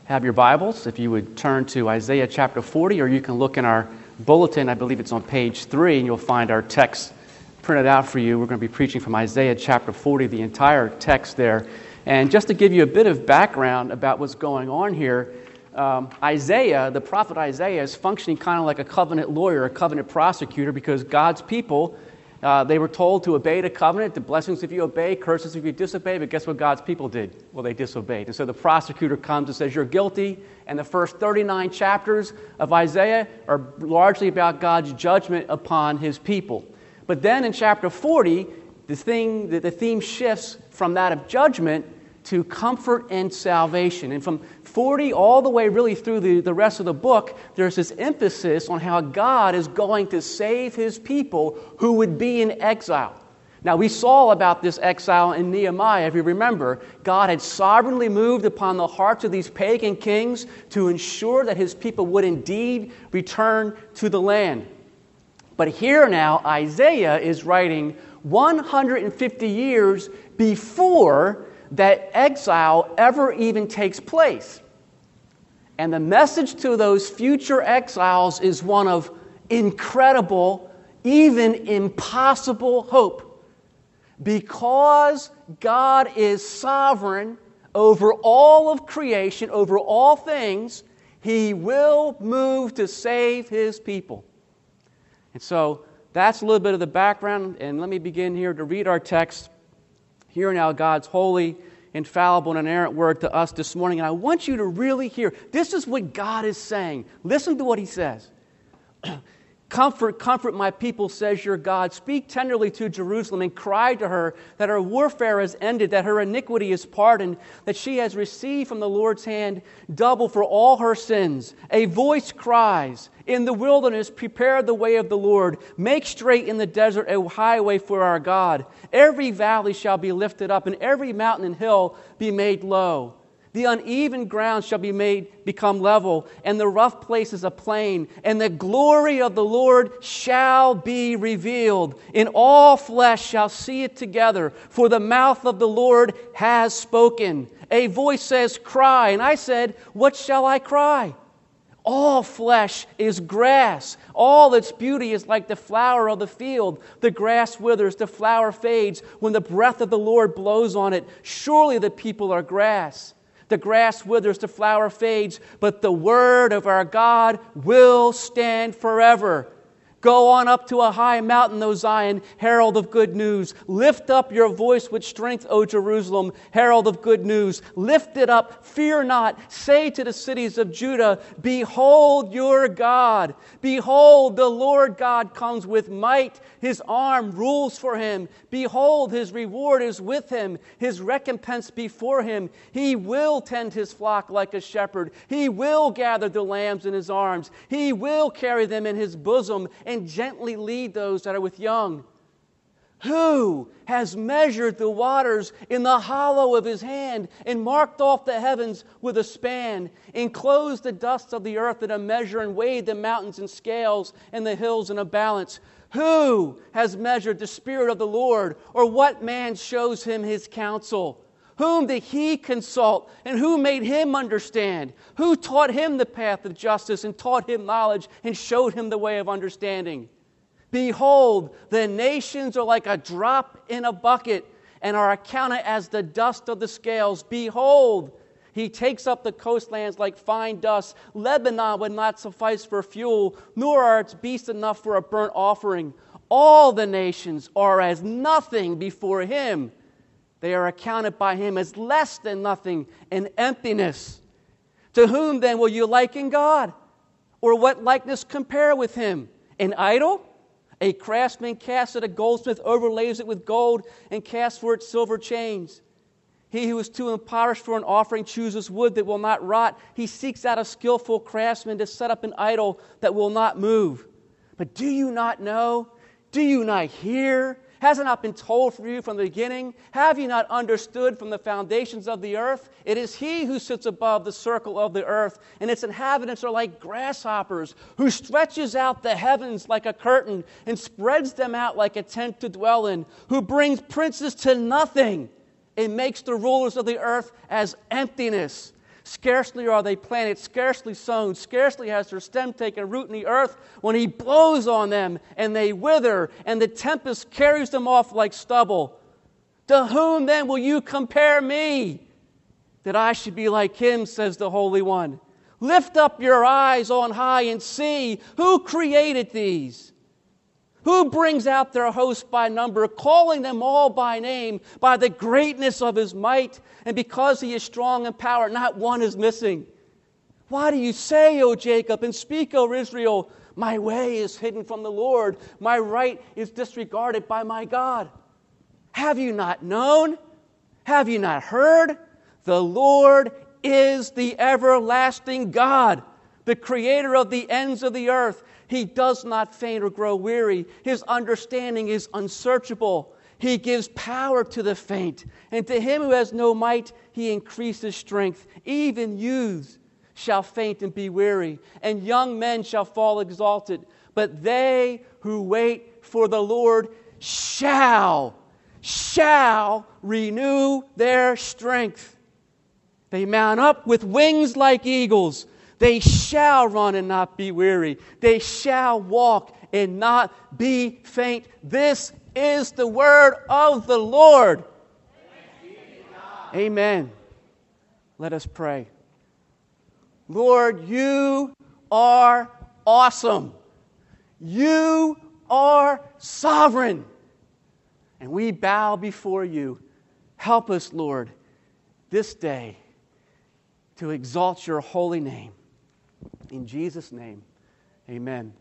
have your Bibles, if you would turn to Isaiah chapter 40, or you can look in our bulletin. I believe it's on page 3, and you'll find our text printed out for you. We're going to be preaching from Isaiah chapter 40, the entire text there. And just to give you a bit of background about what's going on here, Isaiah, the prophet Isaiah, is functioning kind of like a covenant lawyer, a covenant prosecutor, because God's people, they were told to obey the covenant, the blessings if you obey, curses if you disobey, but guess what God's people did? Well, they disobeyed. And so the prosecutor comes and says, you're guilty, and the first 39 chapters of Isaiah are largely about God's judgment upon his people. But then in chapter 40, the theme shifts from that of judgment to comfort and salvation. And from 40 all the way really through the rest of the book, there's this emphasis on how God is going to save his people who would be in exile. Now, we saw about this exile in Nehemiah, if you remember. God had sovereignly moved upon the hearts of these pagan kings to ensure that his people would indeed return to the land. But here now, Isaiah is writing 150 years before that exile ever even takes place. And the message to those future exiles is one of incredible, even impossible hope. Because God is sovereign over all of creation, over all things, he will move to save his people. And so that's a little bit of the background, and let me begin here to read our text. Hear now God's holy, infallible, and inerrant word to us this morning. And I want you to really hear. This is what God is saying. Listen to what he says. Comfort, comfort my people, says your God. Speak tenderly to Jerusalem and cry to her that her warfare is ended, that her iniquity is pardoned, that she has received from the Lord's hand double for all her sins. A voice cries, in the wilderness, prepare the way of the Lord. Make straight in the desert a highway for our God. Every valley shall be lifted up, and every mountain and hill be made low. The uneven ground shall become level, and the rough places a plain, and the glory of the Lord shall be revealed. And all flesh shall see it together, for the mouth of the Lord has spoken. A voice says, cry. And I said, what shall I cry? All flesh is grass. All its beauty is like the flower of the field. The grass withers, the flower fades when the breath of the Lord blows on it. Surely the people are grass. The grass withers, the flower fades, but the word of our God will stand forever. Go on up to a high mountain, O Zion, herald of good news. Lift up your voice with strength, O Jerusalem, herald of good news. Lift it up, fear not. Say to the cities of Judah, behold your God. Behold, the Lord God comes with might. His arm rules for him. Behold, his reward is with him, his recompense before him. He will tend his flock like a shepherd. He will gather the lambs in his arms. He will carry them in his bosom and gently lead those that are with young. Who has measured the waters in the hollow of his hand and marked off the heavens with a span, enclosed the dust of the earth in a measure and weighed the mountains in scales and the hills in a balance? Who has measured the Spirit of the Lord, or what man shows him his counsel? Whom did he consult, and who made him understand? Who taught him the path of justice, and taught him knowledge, and showed him the way of understanding? Behold, the nations are like a drop in a bucket, and are accounted as the dust of the scales. Behold, he takes up the coastlands like fine dust. Lebanon would not suffice for fuel, nor are its beasts enough for a burnt offering. All the nations are as nothing before him. They are accounted by him as less than nothing and emptiness. To whom then will you liken God? Or what likeness compare with him? An idol? A craftsman casts it, a goldsmith overlays it with gold and casts for it silver chains. He who is too impoverished for an offering chooses wood that will not rot. He seeks out a skillful craftsman to set up an idol that will not move. But do you not know? Do you not hear? Has it not been told for you from the beginning? Have you not understood from the foundations of the earth? It is he who sits above the circle of the earth, and its inhabitants are like grasshoppers, who stretches out the heavens like a curtain and spreads them out like a tent to dwell in, who brings princes to nothing and makes the rulers of the earth as emptiness. Scarcely are they planted, scarcely sown, scarcely has their stem taken root in the earth when He blows on them and they wither, and the tempest carries them off like stubble. To whom then will you compare me, that I should be like Him, says the Holy One? Lift up your eyes on high and see who created these. Who brings out their host by number, calling them all by name, by the greatness of His might, and because He is strong in power, not one is missing. Why do you say, O Jacob, and speak, O Israel, my way is hidden from the Lord, my right is disregarded by my God? Have you not known? Have you not heard? The Lord is the everlasting God, the creator of the ends of the earth. He does not faint or grow weary. His understanding is unsearchable. He gives power to the faint, and to him who has no might, He increases strength. Even youths shall faint and be weary, and young men shall fall exhausted. But they who wait for the Lord shall renew their strength. They mount up with wings like eagles. They shall run and not be weary. They shall walk and not be faint. This is the word of the Lord. Amen. Let us pray. Lord, You are awesome. You are sovereign. And we bow before You. Help us, Lord, this day to exalt Your holy name. In Jesus' name, amen.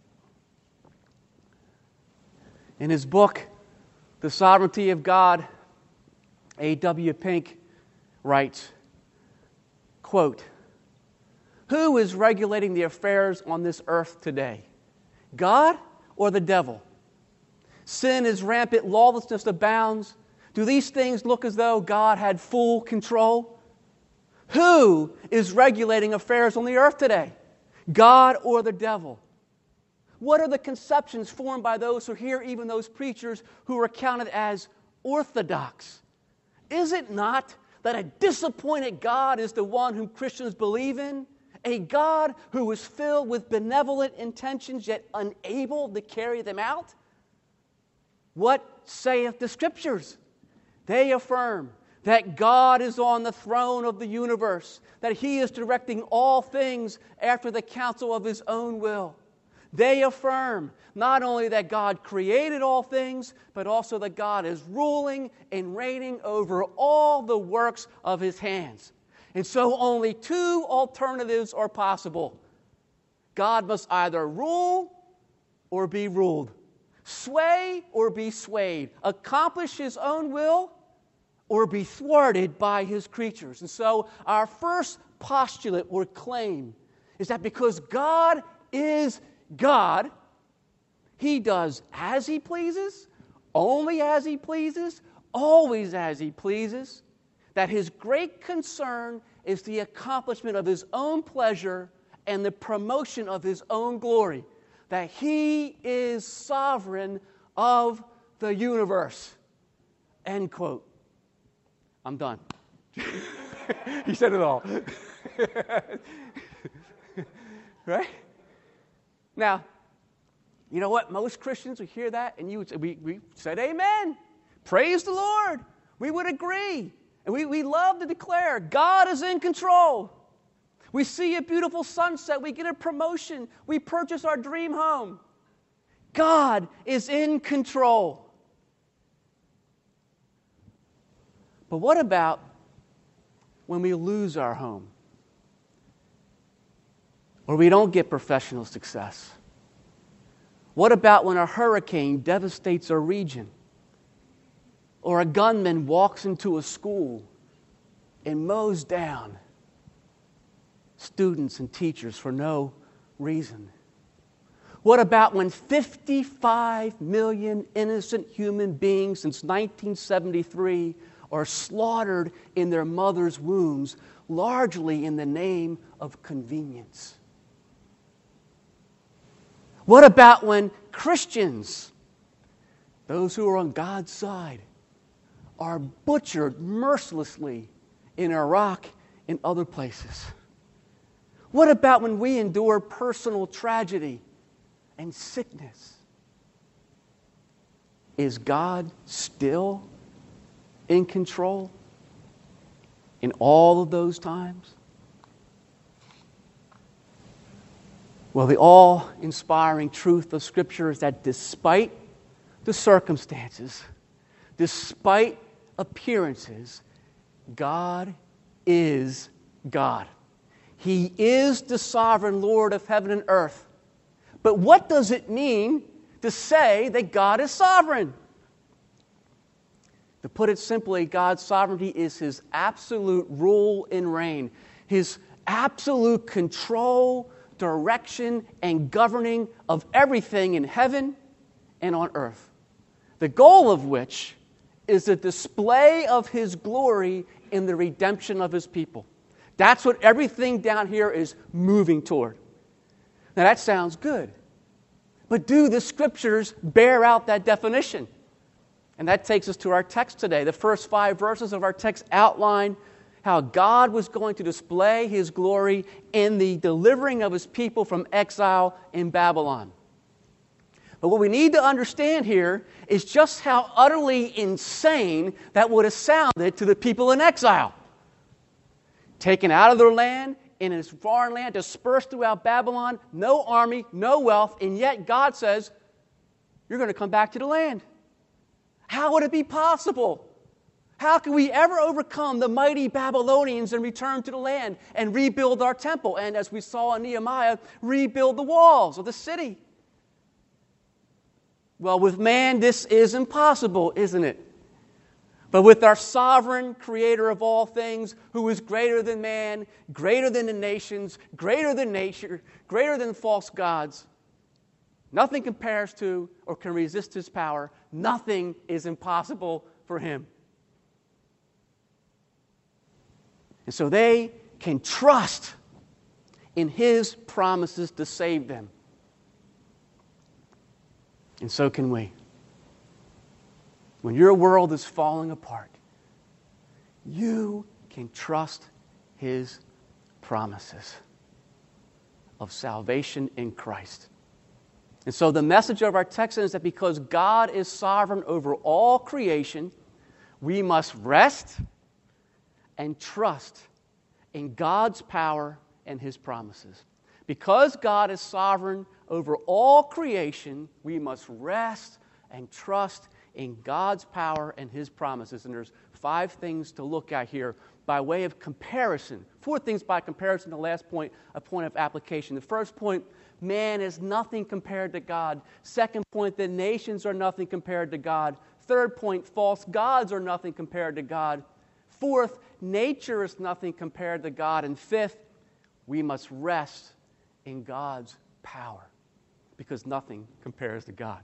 In his book, The Sovereignty of God, A.W. Pink writes, quote, "Who is regulating the affairs on this earth today? God or the devil? Sin is rampant, lawlessness abounds. Do these things look as though God had full control? Who is regulating affairs on the earth today? God or the devil? What are the conceptions formed by those who hear, even those preachers who are counted as orthodox? Is it not that a disappointed God is the one whom Christians believe in? A God who is filled with benevolent intentions yet unable to carry them out? What saith the Scriptures? They affirm that God is on the throne of the universe, that He is directing all things after the counsel of His own will. They affirm not only that God created all things, but also that God is ruling and reigning over all the works of His hands. And so only two alternatives are possible. God must either rule or be ruled, sway or be swayed, accomplish His own will or be thwarted by His creatures. And so our first postulate or claim is that because God is God, He does as He pleases, only as He pleases, always as He pleases, that His great concern is the accomplishment of His own pleasure and the promotion of His own glory, that He is sovereign of the universe. End quote. I'm done. He said it all. Right? Now, you know what? Most Christians would hear that and we said amen. Praise the Lord. We would agree. And we love to declare God is in control. We see a beautiful sunset. We get a promotion. We purchase our dream home. God is in control. But what about when we lose our home? Or we don't get professional success? What about when a hurricane devastates our region? Or a gunman walks into a school and mows down students and teachers for no reason? What about when 55 million innocent human beings since 1973 are slaughtered in their mother's wombs, largely in the name of convenience? What about when Christians, those who are on God's side, are butchered mercilessly in Iraq, in other places? What about when we endure personal tragedy and sickness? Is God still in control in all of those times? Well, the all-inspiring truth of Scripture is that despite the circumstances, despite appearances, God is God. He is the sovereign Lord of heaven and earth. But what does it mean to say that God is sovereign? To put it simply, God's sovereignty is His absolute rule and reign, His absolute control, direction, and governing of everything in heaven and on earth. The goal of which is the display of His glory in the redemption of His people. That's what everything down here is moving toward. Now that sounds good. But do the Scriptures bear out that definition? And that takes us to our text today. The first 5 verses of our text outline how God was going to display His glory in the delivering of His people from exile in Babylon. But what we need to understand here is just how utterly insane that would have sounded to the people in exile. Taken out of their land, in a foreign land, dispersed throughout Babylon, no army, no wealth, and yet God says, you're going to come back to the land. How would it be possible? How can we ever overcome the mighty Babylonians and return to the land and rebuild our temple? And as we saw in Nehemiah, rebuild the walls of the city. Well, with man, this is impossible, isn't it? But with our sovereign creator of all things, who is greater than man, greater than the nations, greater than nature, greater than false gods, nothing compares to or can resist His power. Nothing is impossible for Him. And so they can trust in His promises to save them. And so can we. When your world is falling apart, you can trust His promises of salvation in Christ. And so the message of our text is that because God is sovereign over all creation, we must rest and trust in God's power and His promises. Because God is sovereign over all creation, we must rest and trust in God's power and His promises. And there's 5 things to look at here by way of comparison. 4 things by comparison. The last point, a point of application. The first point, man is nothing compared to God. Second point, the nations are nothing compared to God. Third point, false gods are nothing compared to God. Fourth, nature is nothing compared to God. And fifth, we must rest in God's power because nothing compares to God.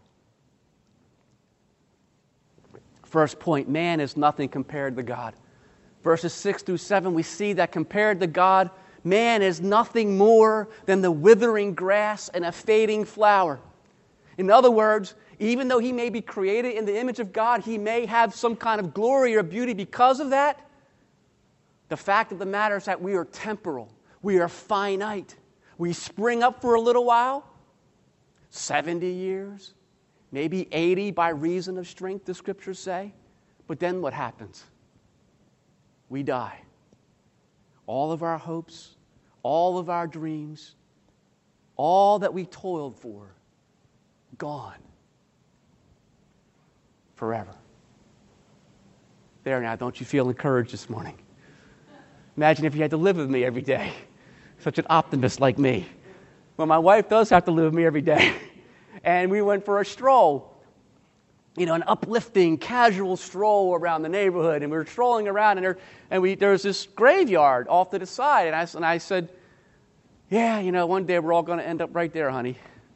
First point, man is nothing compared to God. Verses 6 through 7, we see that compared to God, man is nothing more than the withering grass and a fading flower. In other words, even though he may be created in the image of God, he may have some kind of glory or beauty because of that. The fact of the matter is that we are temporal. We are finite. We spring up for a little while, 70 years, maybe 80 by reason of strength, the Scriptures say. But then what happens? We die. All of our hopes, all of our dreams, all that we toiled for, gone. Forever. There now, don't you feel encouraged this morning? Imagine if you had to live with me every day. Such an optimist like me. Well, my wife does have to live with me every day. And we went for a stroll. An uplifting, casual stroll around the neighborhood. And we were strolling around, and there was this graveyard off to the side. And I said, yeah, one day we're all going to end up right there, honey.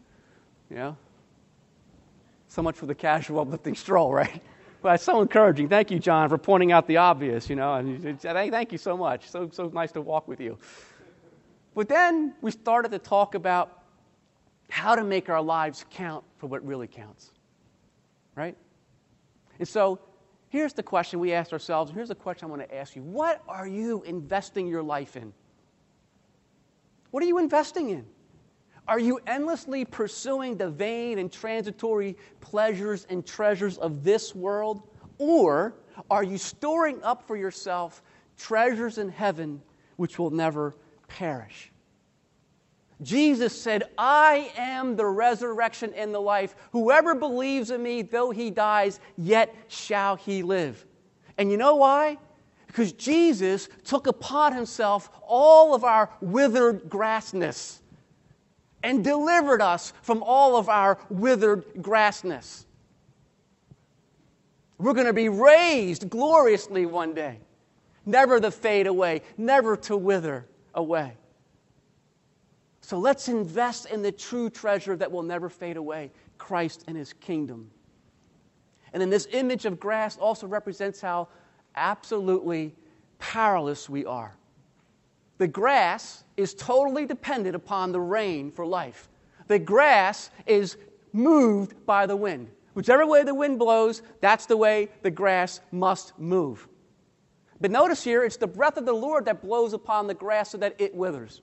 So much for the casual, uplifting stroll, right? Well, it's so encouraging. Thank you, John, for pointing out the obvious, And thank you so much. So nice to walk with you. But then we started to talk about how to make our lives count for what really counts, right? And so here's the question we asked ourselves, and here's the question I want to ask you. What are you investing your life in? What are you investing in? Are you endlessly pursuing the vain and transitory pleasures and treasures of this world? Or are you storing up for yourself treasures in heaven which will never perish? Jesus said, I am the resurrection and the life. Whoever believes in me, though he dies, yet shall he live. And you know why? Because Jesus took upon himself all of our withered grassness and delivered us from all of our withered grassness. We're going to be raised gloriously one day, never to fade away, never to wither away. So let's invest in the true treasure that will never fade away, Christ and his kingdom. And then this image of grass also represents how absolutely powerless we are. The grass is totally dependent upon the rain for life. The grass is moved by the wind. Whichever way the wind blows, that's the way the grass must move. But notice here, it's the breath of the Lord that blows upon the grass so that it withers.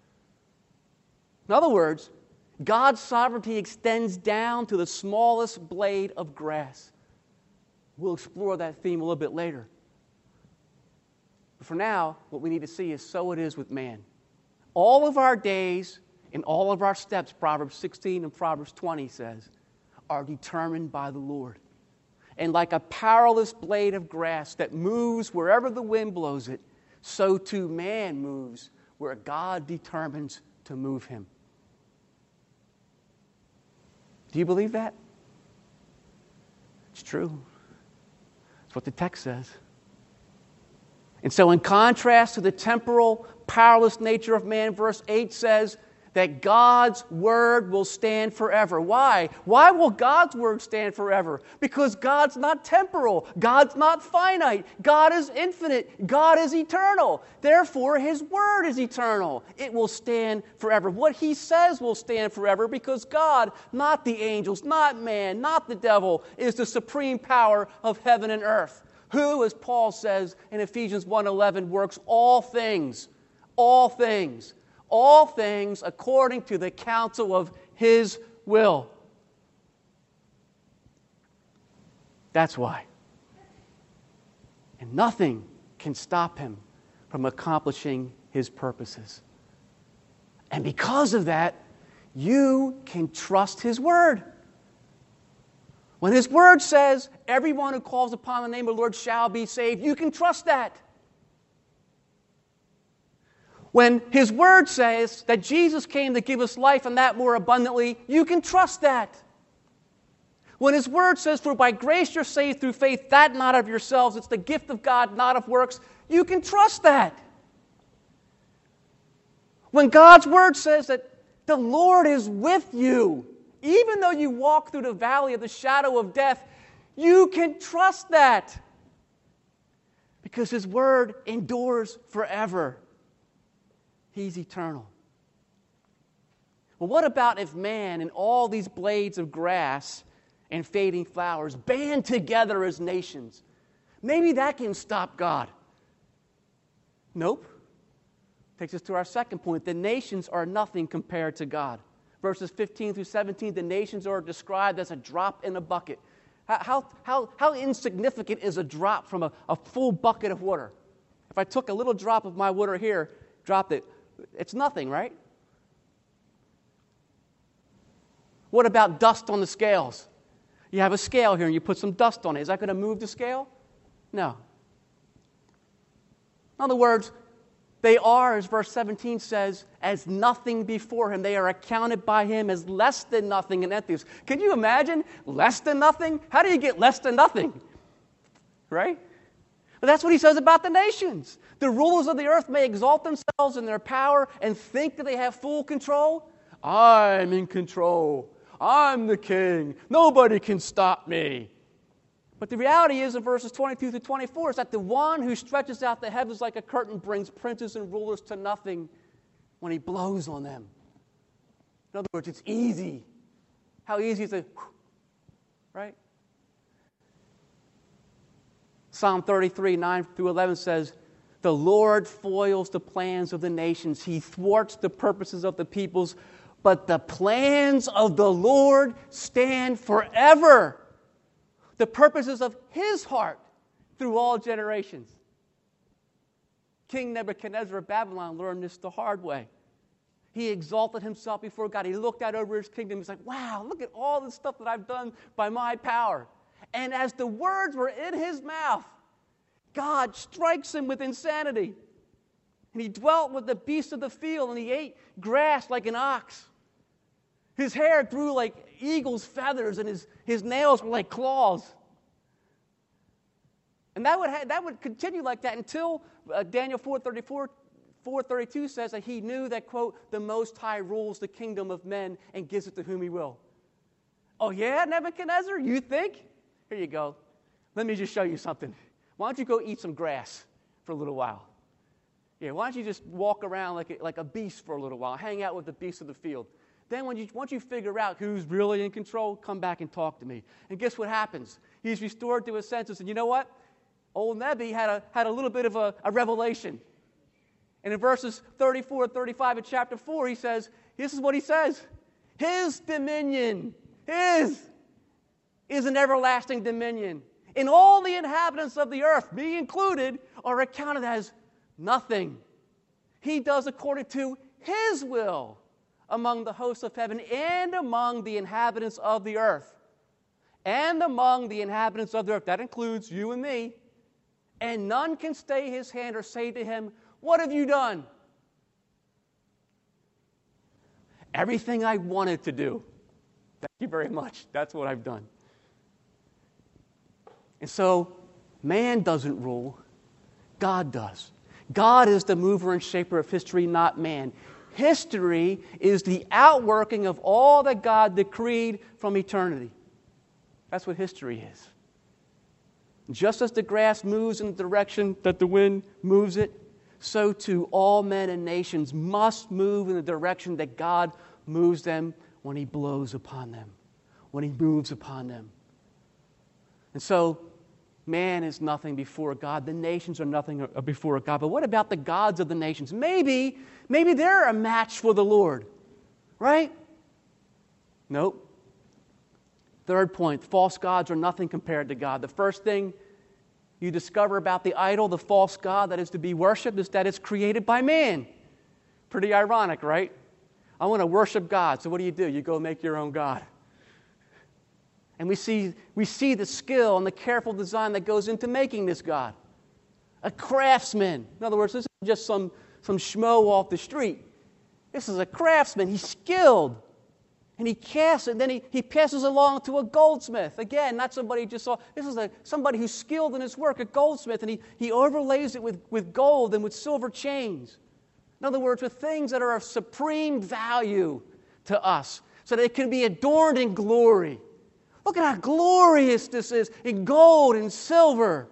In other words, God's sovereignty extends down to the smallest blade of grass. We'll explore that theme a little bit later. But for now, what we need to see is so it is with man. All of our days and all of our steps, Proverbs 16 and Proverbs 20 says, are determined by the Lord. And like a powerless blade of grass that moves wherever the wind blows it, so too man moves where God determines to move him. Do you believe that? It's true. It's what the text says. And so in contrast to the temporal, powerless nature of man, verse 8 says that God's word will stand forever. Why? Why will God's word stand forever? Because God's not temporal. God's not finite. God is infinite. God is eternal. Therefore, his word is eternal. It will stand forever. What he says will stand forever because God, not the angels, not man, not the devil, is the supreme power of heaven and earth. Who, as Paul says in Ephesians 1:11, works all things according to the counsel of his will. That's why. And nothing can stop him from accomplishing his purposes. And because of that, you can trust his word. When his word says, everyone who calls upon the name of the Lord shall be saved, you can trust that. When his word says that Jesus came to give us life and that more abundantly, you can trust that. When his word says, for by grace you're saved through faith, that not of yourselves, it's the gift of God, not of works, you can trust that. When God's word says that the Lord is with you, even though you walk through the valley of the shadow of death, you can trust that. Because his word endures forever. He's eternal. Well, what about if man and all these blades of grass and fading flowers band together as nations? Maybe that can stop God. Nope. Takes us to our second point. The nations are nothing compared to God. Verses 15 through 17, the nations are described as a drop in a bucket. How insignificant is a drop from a full bucket of water? If I took a little drop of my water here, dropped it, it's nothing, right? What about dust on the scales? You have a scale here and you put some dust on it. Is that going to move the scale? No. In other words, they are, as verse 17 says, as nothing before him. They are accounted by him as less than nothing and empty. Can you imagine less than nothing? How do you get less than nothing? Right? But that's what he says about the nations. The rulers of the earth may exalt themselves in their power and think that they have full control. I'm in control. I'm the king. Nobody can stop me. But the reality is in verses 22 through 24 is that the one who stretches out the heavens like a curtain brings princes and rulers to nothing when he blows on them. In other words, it's easy. How easy is it? Right? Psalm 33, 9 through 11 says, the Lord foils the plans of the nations. He thwarts the purposes of the peoples. But the plans of the Lord stand forever. The purposes of His heart through all generations. King Nebuchadnezzar of Babylon learned this the hard way. He exalted himself before God. He looked out over his kingdom. He's like, wow, look at all the stuff that I've done by my power. And as the words were in his mouth, God strikes him with insanity. And he dwelt with the beasts of the field, and he ate grass like an ox. His hair grew like eagle's feathers, and his nails were like claws. And that would continue like that until Daniel 4:32 says that he knew that, quote, the Most High rules the kingdom of men and gives it to whom He will. Oh yeah, Nebuchadnezzar, you think? Here you go. Let me just show you something. Why don't you go eat some grass for a little while? Yeah, why don't you just walk around like a beast for a little while, hang out with the beasts of the field. Then once you figure out who's really in control, come back and talk to me. And guess what happens? He's restored to his senses. And you know what? Old Nebi had a little bit of a revelation. And in verses 34 and 35 of chapter 4, he says, this is what he says. His dominion, is an everlasting dominion. And all the inhabitants of the earth, me included, are accounted as nothing. He does according to His will among the hosts of heaven and among the inhabitants of the earth. And among the inhabitants of the earth. That includes you and me. And none can stay His hand or say to Him, what have you done? Everything I wanted to do. Thank you very much. That's what I've done. And so, man doesn't rule. God does. God is the mover and shaper of history, not man. History is the outworking of all that God decreed from eternity. That's what history is. Just as the grass moves in the direction that the wind moves it, so too all men and nations must move in the direction that God moves them when He blows upon them, when He moves upon them. And so, man is nothing before God. The nations are nothing before God. But what about the gods of the nations? Maybe they're a match for the Lord, right? Nope. Third point, false gods are nothing compared to God. The first thing you discover about the idol, the false god that is to be worshipped, is that it's created by man. Pretty ironic, right? I want to worship God. So what do? You go make your own god. And we see the skill and the careful design that goes into making this god. A craftsman. In other words, this isn't just some schmo off the street. This is a craftsman. He's skilled. And he casts it, and then he passes along to a goldsmith. Again, not somebody just saw. This is somebody who's skilled in his work, a goldsmith, and he overlays it with gold and with silver chains. In other words, with things that are of supreme value to us, so that it can be adorned in glory. Look at how glorious this is in gold and silver.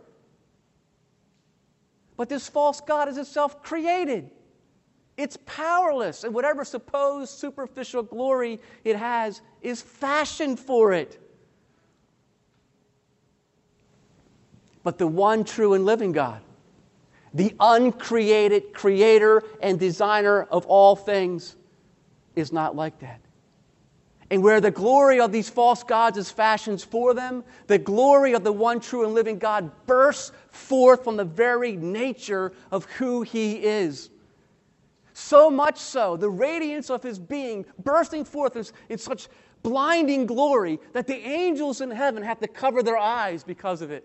But this false god is itself created. It's powerless, and whatever supposed superficial glory it has is fashioned for it. But the one true and living God, the uncreated creator and designer of all things, is not like that. And where the glory of these false gods is fashioned for them, the glory of the one true and living God bursts forth from the very nature of who He is. So much so, the radiance of His being bursting forth in such blinding glory that the angels in heaven have to cover their eyes because of it.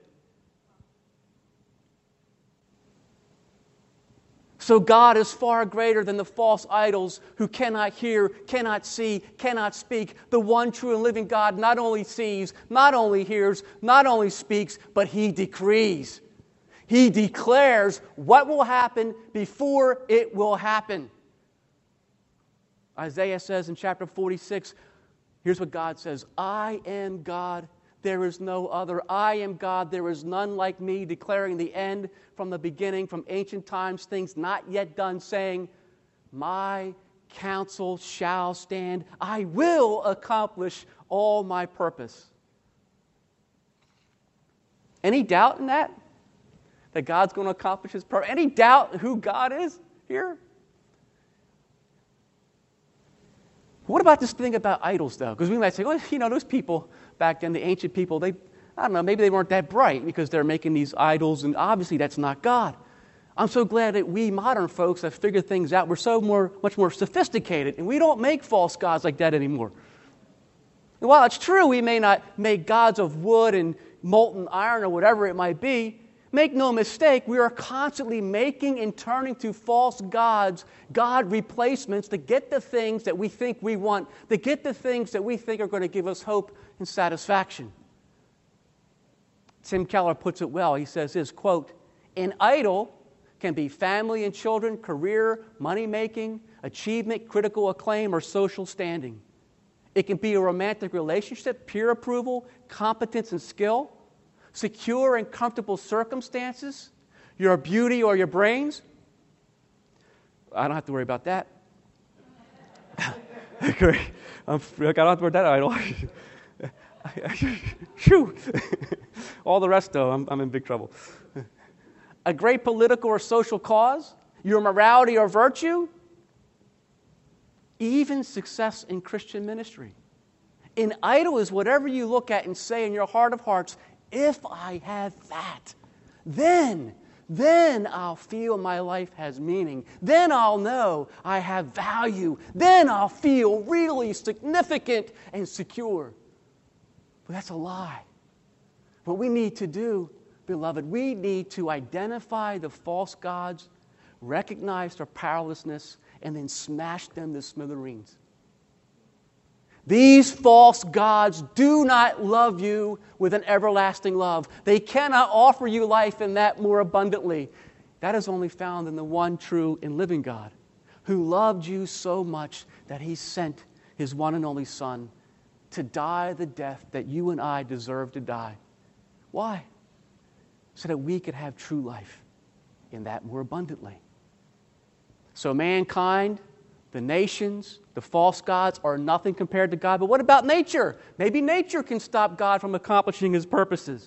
So God is far greater than the false idols who cannot hear, cannot see, cannot speak. The one true and living God not only sees, not only hears, not only speaks, but He decrees. He declares what will happen before it will happen. Isaiah says in chapter 46, here's what God says, I am God, there is no other. I am God, there is none like me, declaring the end from the beginning, from ancient times, things not yet done, saying, my counsel shall stand. I will accomplish all my purpose. Any doubt in that? that God's going to accomplish His purpose? Any doubt who God is here? What about this thing about idols, though? Because we might say, well, those people back then, the ancient people, I don't know, maybe they weren't that bright because they're making these idols, and obviously that's not God. I'm so glad that we modern folks have figured things out. We're much more sophisticated, and we don't make false gods like that anymore. And while it's true we may not make gods of wood and molten iron or whatever it might be, make no mistake, we are constantly making and turning to false gods, God replacements, to get the things that we think we want, to get the things that we think are going to give us hope and satisfaction. Tim Keller puts it well. He says this, quote, "An idol can be family and children, career, money-making, achievement, critical acclaim, or social standing. It can be a romantic relationship, peer approval, competence and skill, secure and comfortable circumstances, your beauty or your brains." I don't have to worry about that. Great. I don't have to worry about that idol. Phew. All the rest, though, I'm in big trouble. A great political or social cause, your morality or virtue, even success in Christian ministry. An idol is whatever you look at and say in your heart of hearts, if I have that, then I'll feel my life has meaning. Then I'll know I have value. Then I'll feel really significant and secure. But that's a lie. What we need to do, beloved, we need to identify the false gods, recognize their powerlessness, and then smash them to smithereens. These false gods do not love you with an everlasting love. They cannot offer you life and that more abundantly. That is only found in the one true and living God, who loved you so much that He sent His one and only Son to die the death that you and I deserve to die. Why? So that we could have true life in that more abundantly. So mankind, the nations, the false gods are nothing compared to God. But what about nature? Maybe nature can stop God from accomplishing His purposes.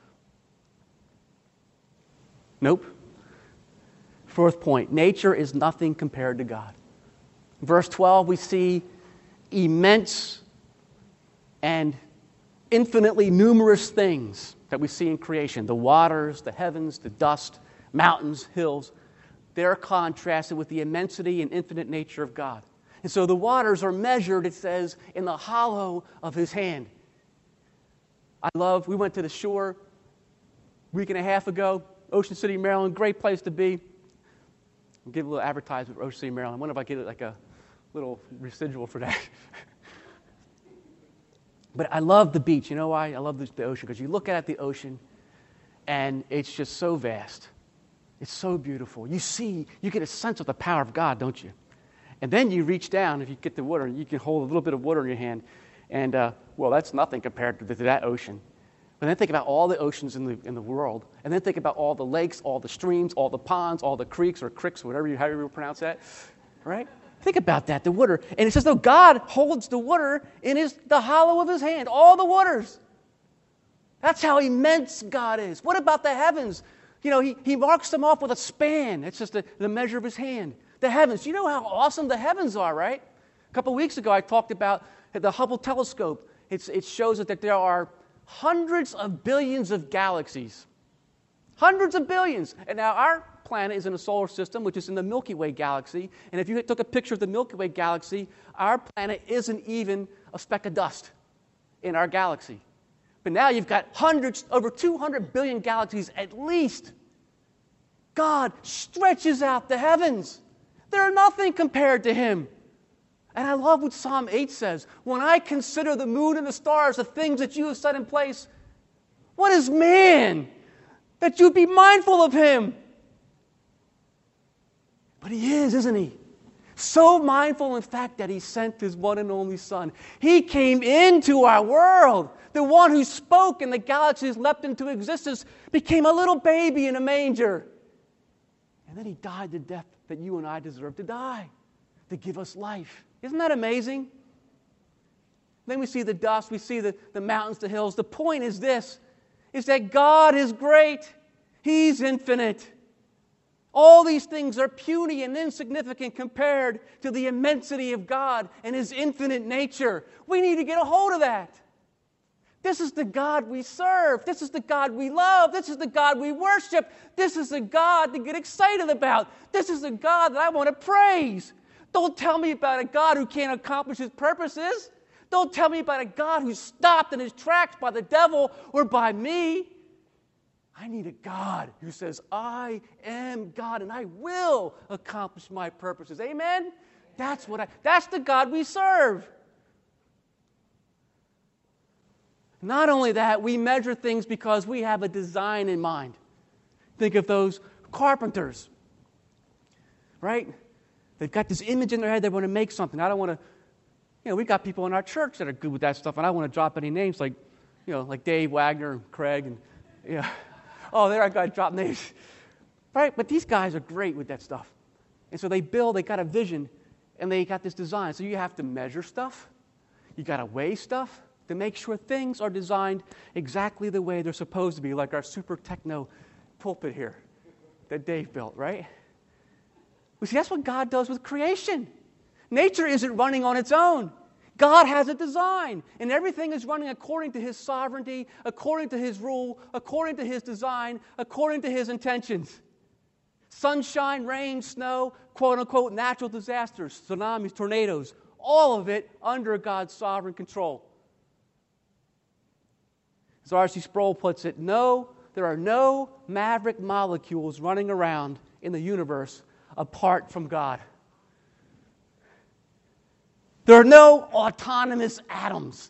Nope. Fourth point, nature is nothing compared to God. Verse 12, we see immense and infinitely numerous things that we see in creation. The waters, the heavens, the dust, mountains, hills. They're contrasted with the immensity and infinite nature of God. And so the waters are measured, it says, in the hollow of His hand. We went to the shore a week and a half ago, Ocean City, Maryland, great place to be. I'll give a little advertisement for Ocean City, Maryland. I wonder if I get like a little residual for that. But I love the beach. You know why? I love the ocean, because you look at the ocean, and it's just so vast. It's so beautiful. You get a sense of the power of God, don't you? And then you reach down, if you get the water, and you can hold a little bit of water in your hand, and, that's nothing compared to that ocean. But then think about all the oceans in the world, and then think about all the lakes, all the streams, all the ponds, all the creeks, or cricks, however you pronounce that, right? Think about that, the water. And it's as though God holds the water in the hollow of His hand, all the waters. That's how immense God is. What about the heavens? He marks them off with a span. It's just the measure of His hand. The heavens. You know how awesome the heavens are, right? A couple of weeks ago, I talked about the Hubble telescope. It shows us that there are hundreds of billions of galaxies. Hundreds of billions. And now our planet is in a solar system, which is in the Milky Way galaxy. And if you took a picture of the Milky Way galaxy, our planet isn't even a speck of dust in our galaxy. But now you've got over 200 billion galaxies at least. God stretches out the heavens. They're nothing compared to Him. And I love what Psalm 8 says. When I consider the moon and the stars, the things that you have set in place, what is man that you'd be mindful of him? But He is, isn't He? So mindful, in fact, that He sent His one and only Son. He came into our world. The one who spoke and the galaxies leapt into existence became a little baby in a manger. And then He died the death that you and I deserve to die, to give us life. Isn't that amazing? Then we see the dust, we see the mountains, the hills. The point is this, is that God is great. He's infinite. All these things are puny and insignificant compared to the immensity of God and His infinite nature. We need to get a hold of that. This is the God we serve. This is the God we love. This is the God we worship. This is the God to get excited about. This is the God that I want to praise. Don't tell me about a God who can't accomplish His purposes. Don't tell me about a God who's stopped in His tracks by the devil or by me. I need a God who says, I am God and I will accomplish my purposes. Amen? That's the God we serve. Not only that, we measure things because we have a design in mind. Think of those carpenters, right? They've got this image in their head, they want to make something. I don't want to, we've got people in our church that are good with that stuff, and I don't want to drop any names like Dave Wagner and Craig and, oh, there I got to drop names. Right? But these guys are great with that stuff. And so they got a vision, and they got this design. So you have to measure stuff. You got to weigh stuff to make sure things are designed exactly the way they're supposed to be, like our super techno pulpit here that Dave built, right? Well, see, that's what God does with creation. Nature isn't running on its own. God has a design, and everything is running according to His sovereignty, according to His rule, according to His design, according to His intentions. Sunshine, rain, snow, quote-unquote natural disasters, tsunamis, tornadoes, all of it under God's sovereign control. As R.C. Sproul puts it, there are no maverick molecules running around in the universe apart from God. There are no autonomous atoms.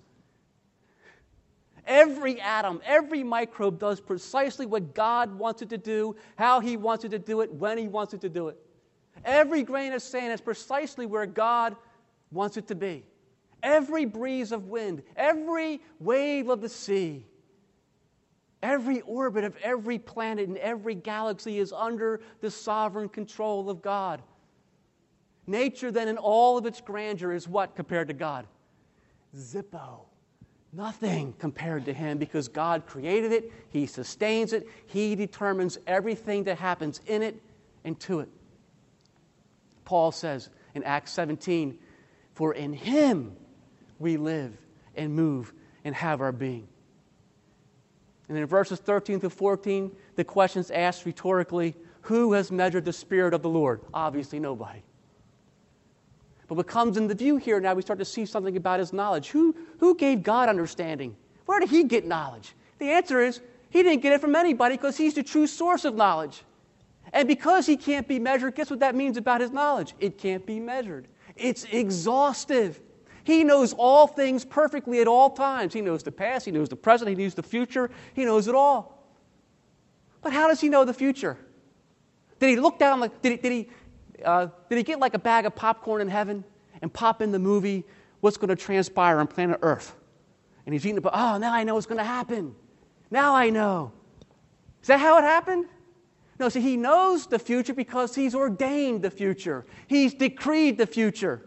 Every atom, every microbe does precisely what God wants it to do, how He wants it to do it, when He wants it to do it. Every grain of sand is precisely where God wants it to be. Every breeze of wind, every wave of the sea, every orbit of every planet and every galaxy is under the sovereign control of God. Nature then in all of its grandeur is what compared to God? Zippo. Nothing compared to Him because God created it, He sustains it, He determines everything that happens in it and to it. Paul says in Acts 17, for in Him we live and move and have our being. And in verses 13 to 14, the question's asked rhetorically, who has measured the Spirit of the Lord? Obviously nobody. But what comes into view here now, we start to see something about His knowledge. Who gave God understanding? Where did He get knowledge? The answer is, He didn't get it from anybody because He's the true source of knowledge. And because He can't be measured, guess what that means about His knowledge? It can't be measured. It's exhaustive. He knows all things perfectly at all times. He knows the past, He knows the present, He knows the future, He knows it all. But how does He know the future? Did He look down, did He get like a bag of popcorn in heaven and pop in the movie, what's going to transpire on planet Earth? And He's eating it, oh, now I know what's going to happen. Now I know. Is that how it happened? No, see, He knows the future because He's ordained the future. He's decreed the future.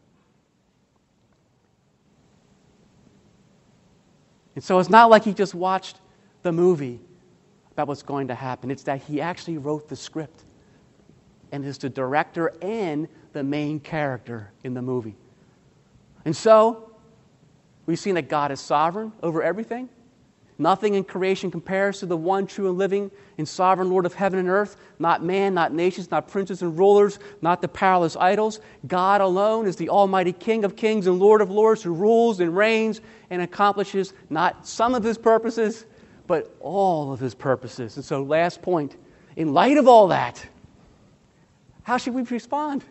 And so it's not like He just watched the movie about what's going to happen. It's that He actually wrote the script and is the director and the main character in the movie. And so, we've seen that God is sovereign over everything. Nothing in creation compares to the one true and living and sovereign Lord of heaven and earth. Not man, not nations, not princes and rulers, not the powerless idols. God alone is the almighty King of kings and Lord of lords who rules and reigns and accomplishes not some of His purposes, but all of His purposes. And so, last point, in light of all that, how should we respond?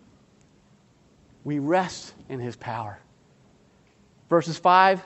We rest in His power. First 5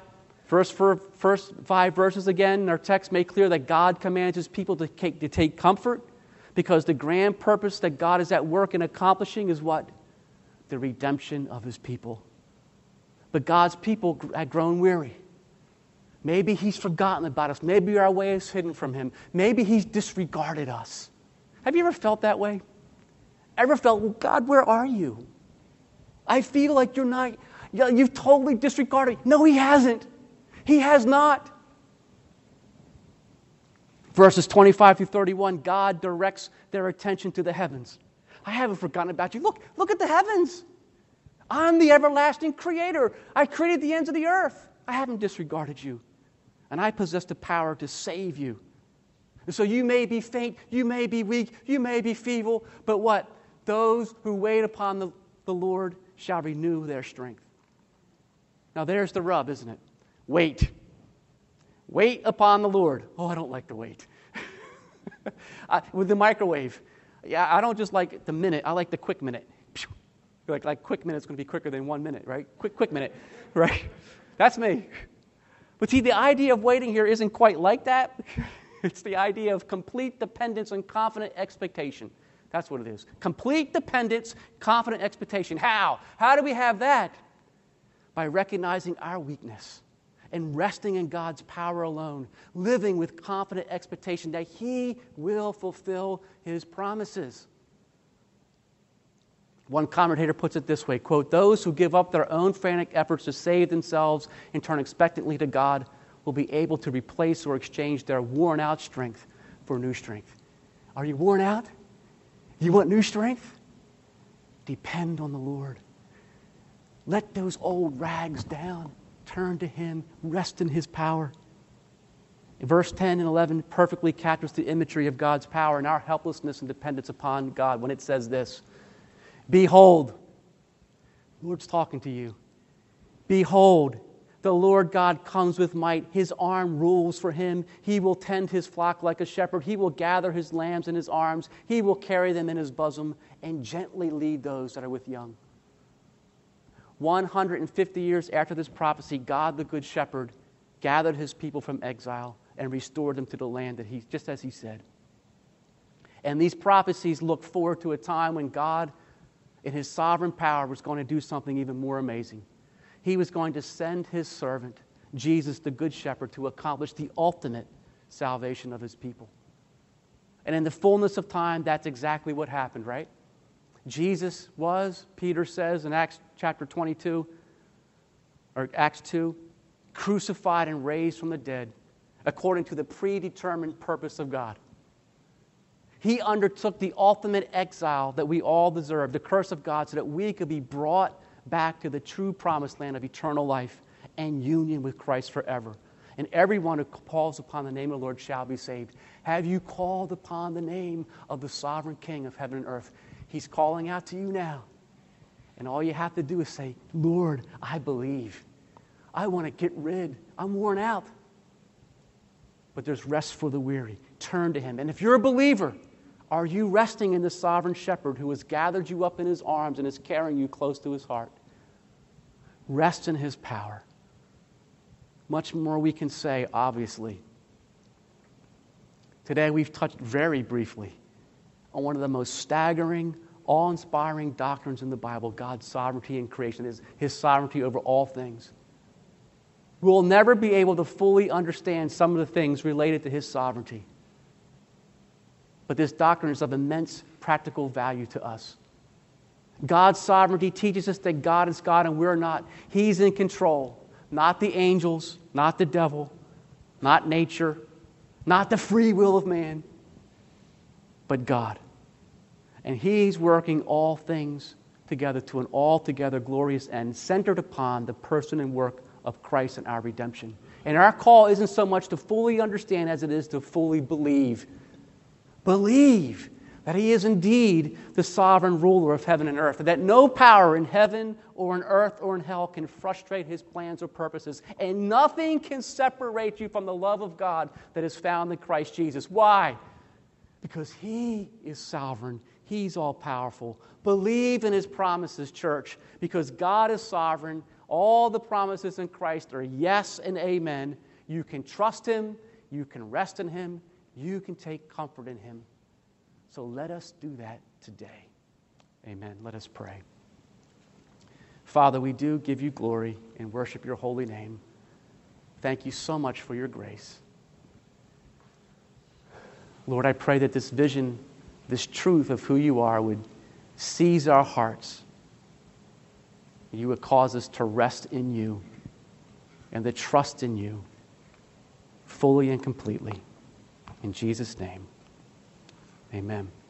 verses again, our text make clear that God commands His people to take comfort because the grand purpose that God is at work in accomplishing is what? The redemption of His people. But God's people had grown weary. Maybe He's forgotten about us. Maybe our way is hidden from Him. Maybe He's disregarded us. Have you ever felt that way? Ever felt, well, God, where are you? I feel like you've totally disregarded me. No, He hasn't. He has not. Verses 25 through 31, God directs their attention to the heavens. I haven't forgotten about you. Look at the heavens. I'm the everlasting creator. I created the ends of the earth. I haven't disregarded you. And I possess the power to save you. And so you may be faint, you may be weak, you may be feeble, but what? Those who wait upon the Lord shall renew their strength. Now there's the rub, isn't it? Wait. Wait upon the Lord. Oh, I don't like to wait. With the microwave, I don't just like the minute, I like the quick minute. Like quick minute's going to be quicker than 1 minute, right? Quick minute, right? That's me. But see, the idea of waiting here isn't quite like that. It's the idea of complete dependence and confident expectation. That's what it is. Complete dependence, confident expectation. How? How do we have that? By recognizing our weakness and resting in God's power alone, living with confident expectation that He will fulfill His promises. One commentator puts it this way, quote, "Those who give up their own frantic efforts to save themselves and turn expectantly to God will be able to replace or exchange their worn-out strength for new strength." Are you worn out? You want new strength? Depend on the Lord. Let those old rags down. Turn to Him. Rest in His power. Verse 10 and 11 perfectly captures the imagery of God's power and our helplessness and dependence upon God when it says this, "Behold," the Lord's talking to you. "Behold, the Lord God comes with might. His arm rules for Him. He will tend His flock like a shepherd. He will gather His lambs in His arms. He will carry them in His bosom and gently lead those that are with young." 150 years after this prophecy, God the Good Shepherd gathered His people from exile and restored them to the land that just as He said. And these prophecies look forward to a time when God, in His sovereign power, was going to do something even more amazing. He was going to send His servant, Jesus the Good Shepherd, to accomplish the ultimate salvation of His people. And in the fullness of time, that's exactly what happened, right? Jesus was, Peter says in Acts chapter 22, or Acts 2, crucified and raised from the dead according to the predetermined purpose of God. He undertook the ultimate exile that we all deserve, the curse of God, so that we could be brought back to the true promised land of eternal life and union with Christ forever. And everyone who calls upon the name of the Lord shall be saved. Have you called upon the name of the sovereign King of heaven and earth? He's calling out to you now. And all you have to do is say, "Lord, I believe. I want to get rid. I'm worn out." But there's rest for the weary. Turn to Him. And if you're a believer, are you resting in the sovereign shepherd who has gathered you up in His arms and is carrying you close to His heart? Rest in His power. Much more we can say, obviously. Today we've touched very briefly on one of the most staggering, awe-inspiring doctrines in the Bible, God's sovereignty in creation, His sovereignty over all things. We'll never be able to fully understand some of the things related to His sovereignty. But this doctrine is of immense practical value to us. God's sovereignty teaches us that God is God and we're not. He's in control. Not the angels, not the devil, not nature, not the free will of man, but God. And He's working all things together to an altogether glorious end, centered upon the person and work of Christ and our redemption. And our call isn't so much to fully understand as it is to fully believe. Believe that He is indeed the sovereign ruler of heaven and earth, that no power in heaven or in earth or in hell can frustrate His plans or purposes, and nothing can separate you from the love of God that is found in Christ Jesus. Why? Because He is sovereign. He's all-powerful. Believe in His promises, church, because God is sovereign. All the promises in Christ are yes and amen. You can trust Him. You can rest in Him. You can take comfort in Him. So let us do that today. Amen. Let us pray. Father, we do give You glory and worship Your holy name. Thank You so much for Your grace. Lord, I pray that this vision, this truth of who You are would seize our hearts. You would cause us to rest in You and to trust in You fully and completely. In Jesus' name, amen.